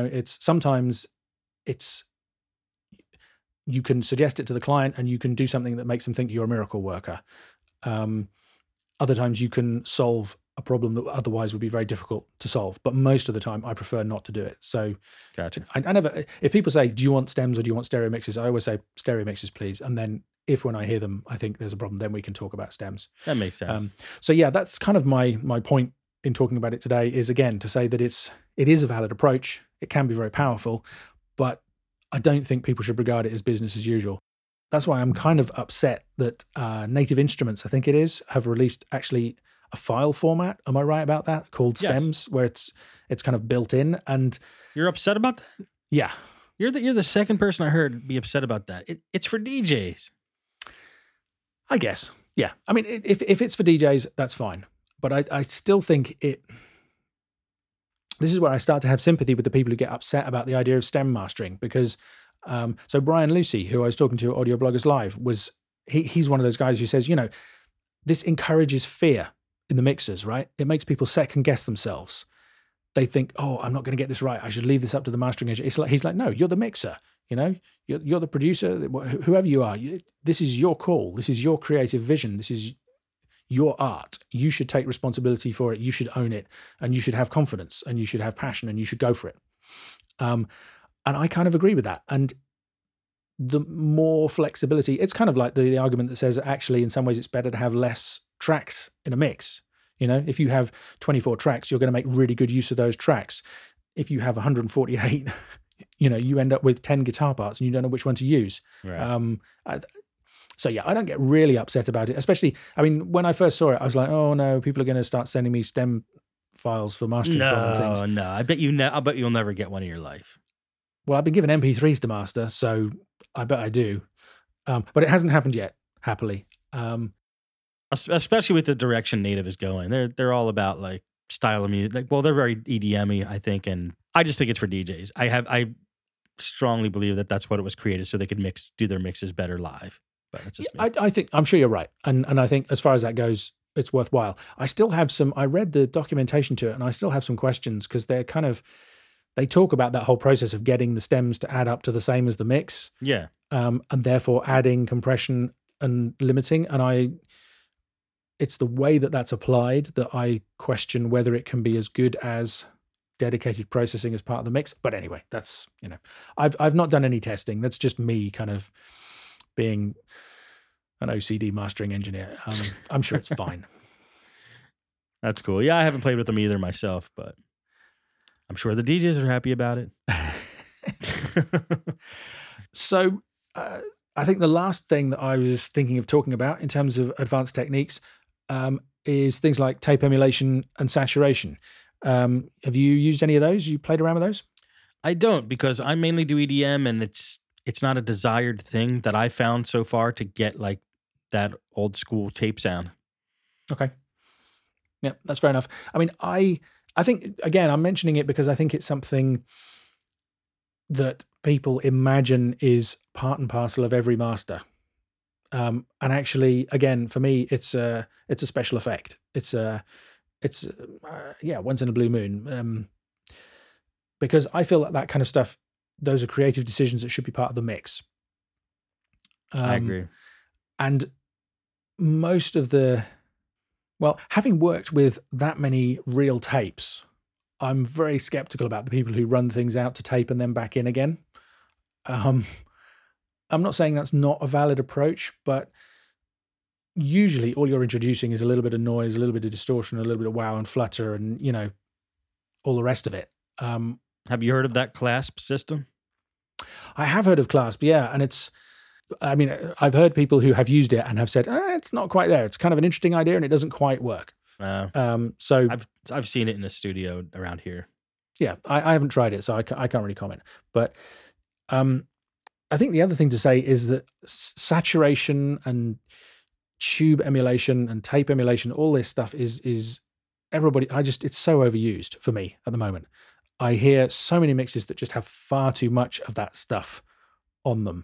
You can suggest it to the client, and you can do something that makes them think you're a miracle worker. Other times you can solve a problem that otherwise would be very difficult to solve. But most of the time I prefer not to do it. So gotcha. I never, if people say, do you want stems or do you want stereo mixes? I always say stereo mixes, please. And then when I hear them, I think there's a problem, then we can talk about stems. That makes sense. So yeah, that's kind of my point in talking about it today, is again, to say that it is a valid approach. It can be very powerful, but I don't think people should regard it as business as usual. That's why I'm kind of upset that Native Instruments, I think it is, have released actually a file format. Am I right about that? Called stems, where it's kind of built in. And you're upset about that? Yeah. You're the second person I heard be upset about that. It's for DJs. I guess. Yeah. I mean, if it's for DJs, that's fine. But I still think this is where I start to have sympathy with the people who get upset about the idea of stem mastering, because so Brian Lucy, who I was talking to at Audio Bloggers Live, he's one of those guys who says, this encourages fear in the mixers, right? It makes people second guess themselves. They think, oh, I'm not going to get this right. I should leave this up to the mastering engineer. He's like, no, you're the mixer. You're the producer, whoever you are. This is your call. This is your creative vision. This is your art. You should take responsibility for it. You should own it, and you should have confidence, and you should have passion, and you should go for it. And I kind of agree with that. And the more flexibility, it's kind of like the argument that says actually in some ways it's better to have less tracks in a mix. If you have 24 tracks, you're going to make really good use of those tracks. If you have 148, you end up with 10 guitar parts and you don't know which one to use. Right. So yeah, I don't get really upset about it, especially, I mean, when I first saw it, I was like, oh no, people are going to start sending me stem files for mastering and things. No, I bet you'll never get one in your life. Well, I've been given MP3s to master, so I bet I do. But it hasn't happened yet, happily. Especially with the direction Native is going. They're all about like style of music. They're very EDM-y, I think, and I just think it's for DJs. I strongly believe that that's what it was created, so they could do their mixes better live. But it's just I think, I'm sure you're right. And I think as far as that goes, it's worthwhile. I still have I read the documentation to it, and I still have some questions, because they talk about that whole process of getting the stems to add up to the same as the mix. Yeah. And therefore adding compression and limiting. And it's the way that that's applied that I question whether it can be as good as dedicated processing as part of the mix. But anyway, that's, I've not done any testing. That's just me kind of being an OCD mastering engineer. I'm sure it's fine. That's cool. Yeah, I haven't played with them either myself, but I'm sure the DJs are happy about it. So I think the last thing that I was thinking of talking about in terms of advanced techniques is things like tape emulation and saturation. Have you used any of those? You played around with those? I don't, because I mainly do EDM, and it's not a desired thing that I found so far to get like that old school tape sound. Okay. Yeah, that's fair enough. I mean, I think, again, I'm mentioning it because I think it's something that people imagine is part and parcel of every master. And actually, again, for me, it's a special effect. It's once in a blue moon. Because I feel that kind of stuff, those are creative decisions that should be part of the mix. I agree. And most of having worked with that many real tapes, I'm very skeptical about the people who run things out to tape and then back in again. I'm not saying that's not a valid approach, but usually all you're introducing is a little bit of noise, a little bit of distortion, a little bit of wow and flutter, and all the rest of it. Have you heard of that clasp system? I have heard of clasp, yeah, and I've heard people who have used it and have said, it's not quite there. It's kind of an interesting idea and it doesn't quite work. So I've seen it in a studio around here. Yeah, I haven't tried it, so I can't really comment. But I think the other thing to say is that saturation and tube emulation and tape emulation, all this stuff is everybody. It's so overused for me at the moment. I hear so many mixes that just have far too much of that stuff on them.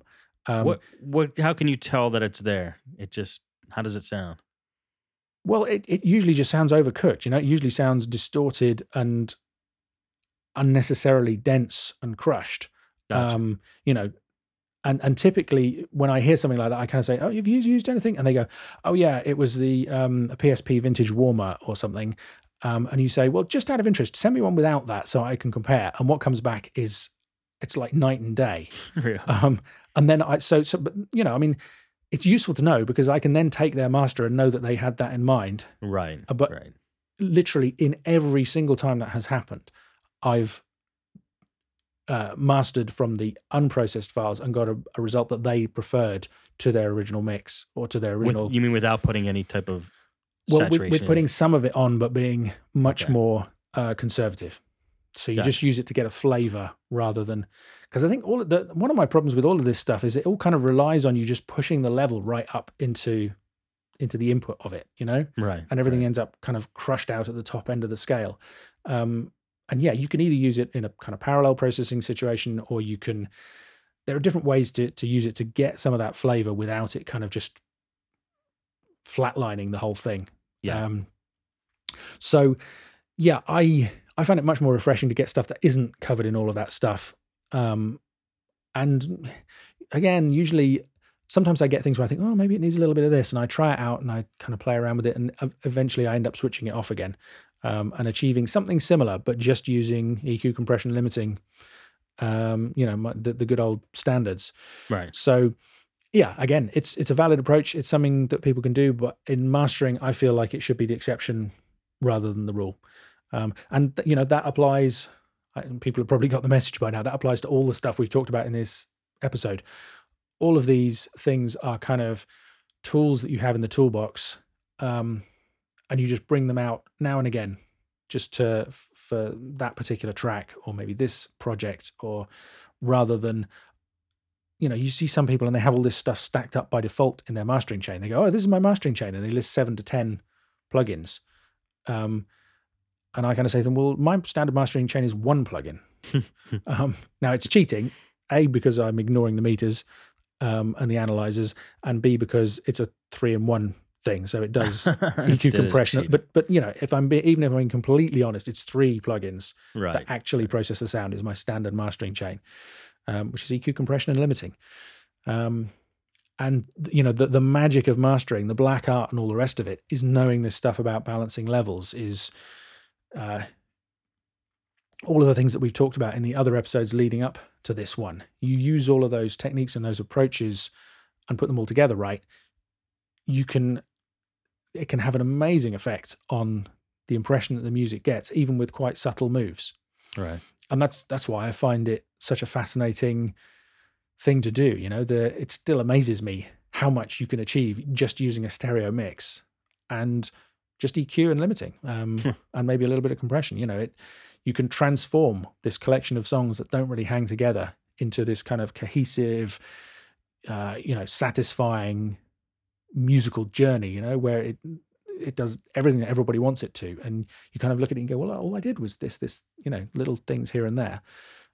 How can you tell that it's there? How does it sound? Well, it usually just sounds overcooked. It usually sounds distorted and unnecessarily dense and crushed. Gotcha. And typically when I hear something like that, I kind of say, "Oh, you've used anything?" And they go, "Oh yeah, it was the a PSP Vintage Warmer or something." And you say, "Well, just out of interest, send me one without that so I can compare." And what comes back is it's like night and day. Yeah. And then but it's useful to know because I can then take their master and know that they had that in mind. Right. But right. Literally in every single time that has happened, I've mastered from the unprocessed files and got a result that they preferred to their original mix or to their original. You mean without putting any type of well, saturation with putting some of it on, but being much more conservative. So you just use it to get a flavor rather than, because I think one of my problems with all of this stuff is it all kind of relies on you just pushing the level right up into the input of it, right? And everything ends up kind of crushed out at the top end of the scale. And yeah, you can either use it in a kind of parallel processing situation, or there are different ways to use it to get some of that flavor without it kind of just flatlining the whole thing. Yeah. So yeah, I find it much more refreshing to get stuff that isn't covered in all of that stuff. And again, usually, sometimes I get things where I think, oh, maybe it needs a little bit of this, and I try it out and I kind of play around with it, and eventually I end up switching it off again and achieving something similar, but just using EQ, compression, limiting, the good old standards. Right. So yeah, again, it's a valid approach. It's something that people can do, but in mastering, I feel like it should be the exception rather than the rule. And that applies, people have probably got the message by now, that applies to all the stuff we've talked about in this episode. All of these things are kind of tools that you have in the toolbox, and you just bring them out now and again just for that particular track or maybe this project, or rather than, you see some people and they have all this stuff stacked up by default in their mastering chain. They go, oh, this is my mastering chain, and they list 7 to 10 plugins. And I kind of say to them, well, my standard mastering chain is 1 plugin. Now it's cheating, A, because I'm ignoring the meters and the analyzers, and B, because it's a 3-in-1 thing. So it does EQ compression. But if I'm being completely honest, it's 3 plugins that actually process the sound is my standard mastering chain, which is EQ compression and limiting. And the magic of mastering, the black art and all the rest of it, is knowing this stuff about balancing levels, is all of the things that we've talked about in the other episodes leading up to this one. You use all of those techniques and those approaches and put them all together right, it can have an amazing effect on the impression that the music gets, even with quite subtle moves. Right. And that's why I find it such a fascinating thing to do. It still amazes me how much you can achieve just using a stereo mix and just EQ and limiting, and maybe a little bit of compression. You can transform this collection of songs that don't really hang together into this kind of cohesive, satisfying musical journey, where it does everything that everybody wants it to. And you kind of look at it and go, well, all I did was this, little things here and there.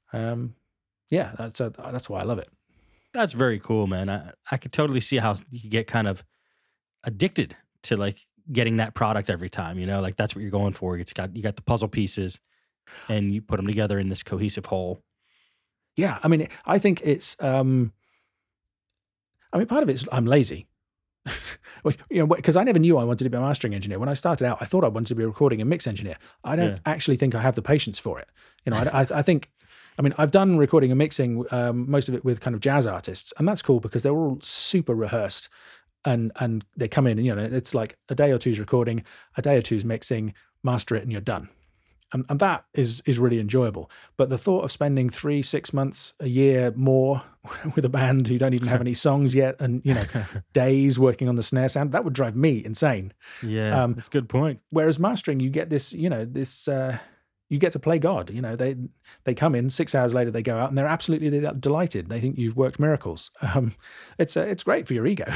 That's why I love it. That's very cool, man. I could totally see how you get kind of addicted to like getting that product every time, like that's what you're going for. You got the puzzle pieces and you put them together in this cohesive whole. Yeah. I mean, I think it's, part of it's, I'm lazy. Because I never knew I wanted to be a mastering engineer. When I started out, I thought I wanted to be a recording and mix engineer. I don't actually think I have the patience for it. I think, I've done recording and mixing, most of it with kind of jazz artists, and that's cool because they're all super rehearsed, and they come in and, it's like a day or two's recording, a day or two's mixing, master it, and you're done. And that is really enjoyable. But the thought of spending 3-6 months, a year more with a band who don't even have any songs yet, and days working on the snare sound, that would drive me insane. Yeah, that's a good point. Whereas mastering, you get this, you get to play God. They come in 6 hours later, they go out, and they're absolutely delighted. They think you've worked miracles. It's great for your ego.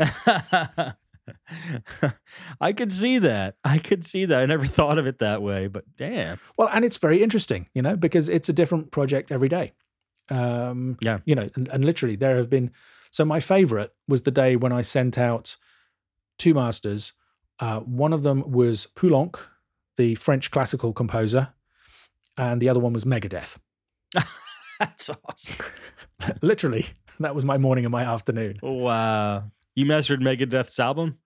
I could see that. I never thought of it that way, but damn. Well, and it's very interesting, because it's a different project every day. And literally there have been, so my favorite was the day when I sent out 2 masters. One of them was Poulenc, the French classical composer, and the other one was Megadeth. That's awesome. Literally, that was my morning and my afternoon. Wow. You mastered Megadeth's album?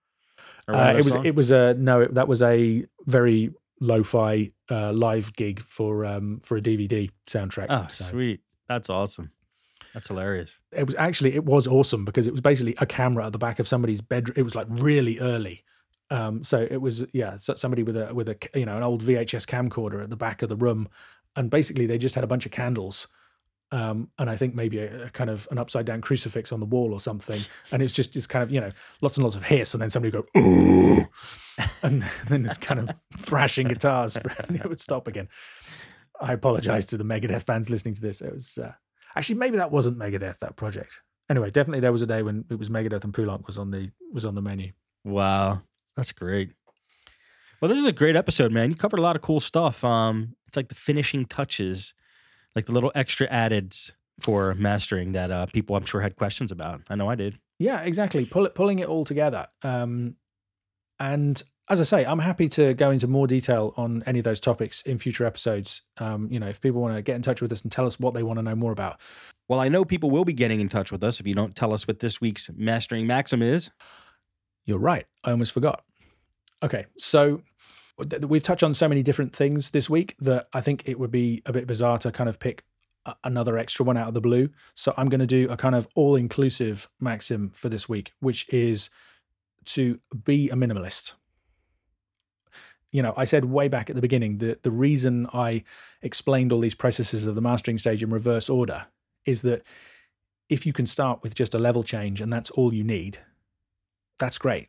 That was a very lo-fi live gig for a DVD soundtrack. Oh, sweet. That's awesome. That's hilarious. It was awesome because it was basically a camera at the back of somebody's bedroom. It was like really early. So it was, somebody with a an old VHS camcorder at the back of the room. And basically they just had a bunch of candles. And I think maybe a kind of an upside down crucifix on the wall or something. And it's just this kind of, lots and lots of hiss. And then somebody would go, ooh, and then this kind of thrashing guitars, and it would stop again. I apologize to the Megadeth fans listening to this. It was, actually, maybe that wasn't Megadeth, that project. Anyway, definitely there was a day when it was Megadeth and Poulenc was on the menu. Wow. That's great. Well, this is a great episode, man. You covered a lot of cool stuff. It's like the finishing touches, like the little extra addeds for mastering that people I'm sure had questions about. I know I did. Yeah, exactly. Pulling it all together. And as I say, I'm happy to go into more detail on any of those topics in future episodes. If people want to get in touch with us and tell us what they want to know more about. Well, I know people will be getting in touch with us if you don't tell us what this week's Mastering Maxim is. You're right. I almost forgot. Okay, so we've touched on so many different things this week that I think it would be a bit bizarre to kind of pick another extra one out of the blue. So I'm going to do a kind of all-inclusive maxim for this week, which is to be a minimalist. I said way back at the beginning that the reason I explained all these processes of the mastering stage in reverse order is that if you can start with just a level change and that's all you need, that's great.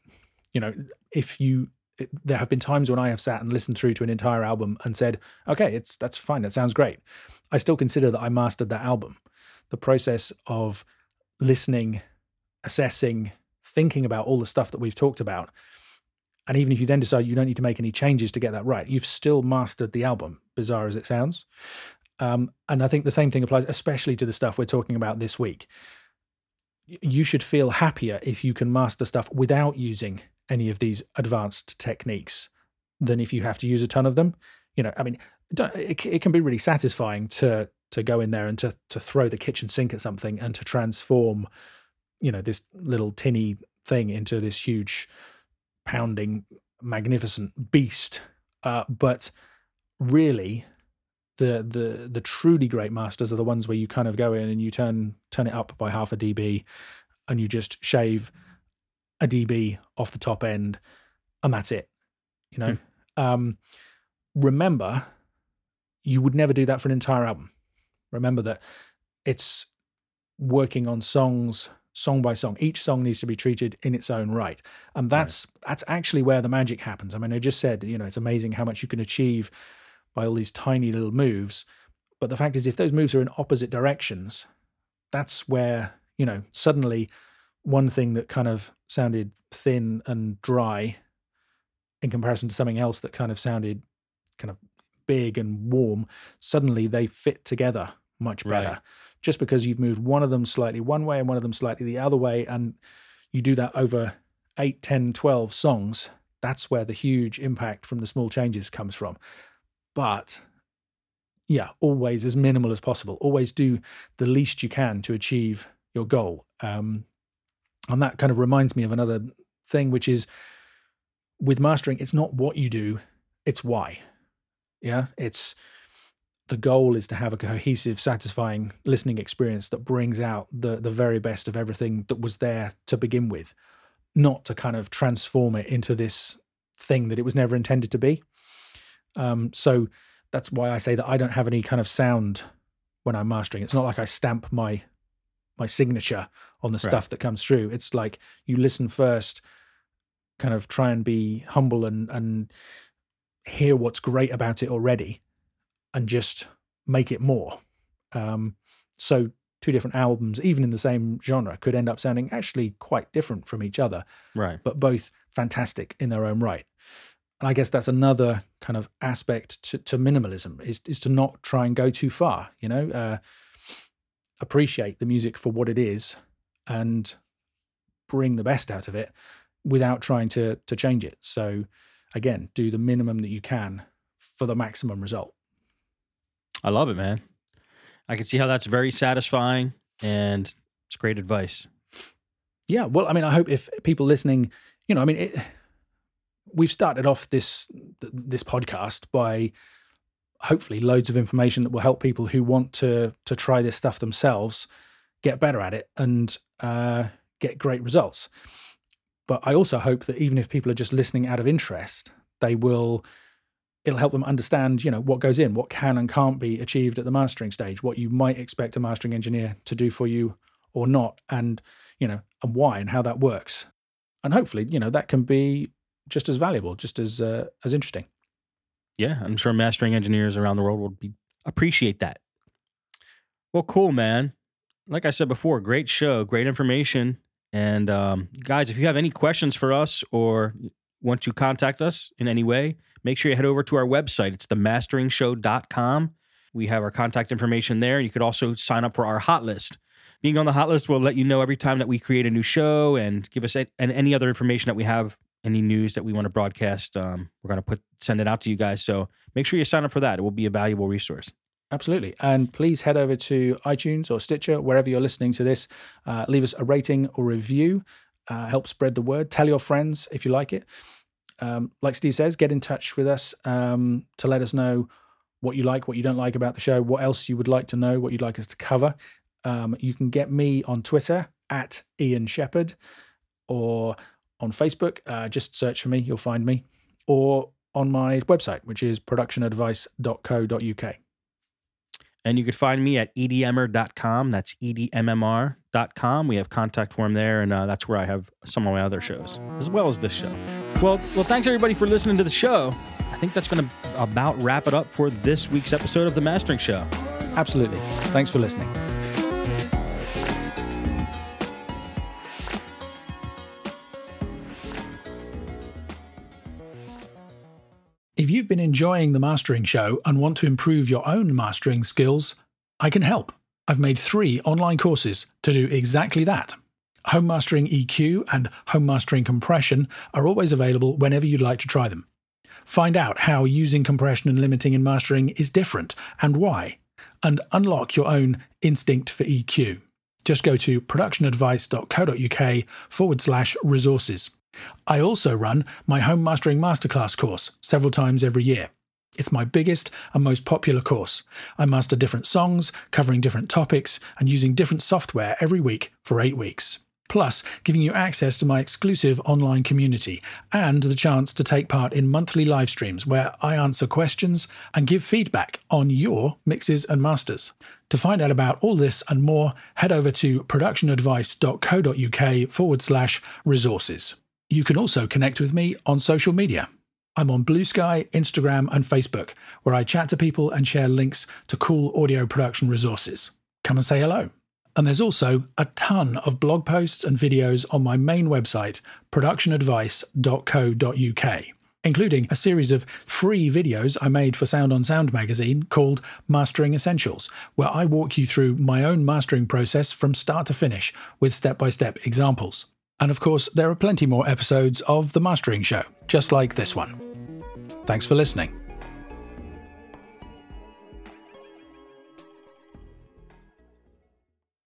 There have been times when I have sat and listened through to an entire album and said, okay, that's fine. That sounds great. I still consider that I mastered that album. The process of listening, assessing, thinking about all the stuff that we've talked about. And even if you then decide you don't need to make any changes to get that right, you've still mastered the album, bizarre as it sounds. And I think the same thing applies, especially to the stuff we're talking about this week. You should feel happier if you can master stuff without using any of these advanced techniques than if you have to use a ton of them. It can be really satisfying to go in there and to throw the kitchen sink at something and to transform, this little tinny thing into this huge pounding, magnificent beast. But really, the truly great masters are the ones where you kind of go in and you turn it up by half a dB and you just shave a dB off the top end, and that's it. Remember, you would never do that for an entire album. Remember that it's working on songs song by song. Each song needs to be treated in its own right. And that's actually where the magic happens. I mean, I just said, it's amazing how much you can achieve by all these tiny little moves. But the fact is, if those moves are in opposite directions, that's where, suddenly one thing that kind of sounded thin and dry in comparison to something else that kind of sounded kind of big and warm, suddenly they fit together much better. Right. Just because you've moved one of them slightly one way and one of them slightly the other way, and you do that over 8, 10, 12 songs, that's where the huge impact from the small changes comes from. But yeah, always as minimal as possible. Always do the least you can to achieve your goal. And that kind of reminds me of another thing, which is with mastering, it's not what you do, it's why. Yeah, the goal is to have a cohesive, satisfying listening experience that brings out the very best of everything that was there to begin with, not to kind of transform it into this thing that it was never intended to be. So that's why I say that I don't have any kind of sound when I'm mastering. It's not like I stamp my signature on the stuff that comes through. It's like you listen first, kind of try and be humble and hear what's great about it already, and just make it more. So 2 different albums, even in the same genre, could end up sounding actually quite different from each other, Right. but both fantastic in their own right. And I guess that's another kind of aspect to minimalism, is to not try and go too far, appreciate the music for what it is and bring the best out of it without trying to change it. So again, do the minimum that you can for the maximum result. I love it, man. I can see how that's very satisfying, and it's great advice. Yeah, well, I mean, I hope if people listening, we've started off this podcast by hopefully loads of information that will help people who want to try this stuff themselves get better at it and get great results. But I also hope that even if people are just listening out of interest, it'll help them understand, what goes in, what can and can't be achieved at the mastering stage, what you might expect a mastering engineer to do for you or not, and, and why and how that works. And hopefully, that can be just as valuable, just as interesting. Yeah, I'm sure mastering engineers around the world will appreciate that. Well, cool, man. Like I said before, great show, great information. And guys, if you have any questions for us or want to contact us in any way, make sure you head over to our website. It's themasteringshow.com. We have our contact information there. You could also sign up for our hot list. Being on the hot list will let you know every time that we create a new show and give us any other information that we have, any news that we want to broadcast. We're going to send it out to you guys. So make sure you sign up for that. It will be a valuable resource. Absolutely. And please head over to iTunes or Stitcher, wherever you're listening to this. Leave us a rating or review. Help spread the word. Tell your friends if you like it. Like Steve says, get in touch with us to let us know what you like, what you don't like about the show, what else you would like to know, what you'd like us to cover. You can get me on Twitter at Ian Shepherd, or on Facebook, just search for me, you'll find me, or on my website, which is productionadvice.co.uk. And you could find me at edmr.com. That's edmmr.com. We have contact form there, and that's where I have some of my other shows, as well as this show. Well, thanks everybody for listening to the show. I think that's going to about wrap it up for this week's episode of The Mastering Show. Absolutely. Thanks for listening. If you've been enjoying The Mastering Show and want to improve your own mastering skills, I can help. I've made 3 online courses to do exactly that. Home Mastering EQ and Home Mastering Compression are always available whenever you'd like to try them. Find out how using compression and limiting in mastering is different and why, and unlock your own instinct for EQ. Just go to productionadvice.co.uk/resources. I also run my Home Mastering Masterclass course several times every year. It's my biggest and most popular course. I master different songs, covering different topics, and using different software every week for 8 weeks. plus giving you access to my exclusive online community and the chance to take part in monthly live streams where I answer questions and give feedback on your mixes and masters. To find out about all this and more, head over to productionadvice.co.uk/resources. You can also connect with me on social media. I'm on Blue Sky, Instagram, and Facebook, where I chat to people and share links to cool audio production resources. Come and say hello. And there's also a ton of blog posts and videos on my main website, productionadvice.co.uk, including a series of free videos I made for Sound on Sound magazine called Mastering Essentials, where I walk you through my own mastering process from start to finish with step-by-step examples. And of course, there are plenty more episodes of The Mastering Show, just like this one. Thanks for listening.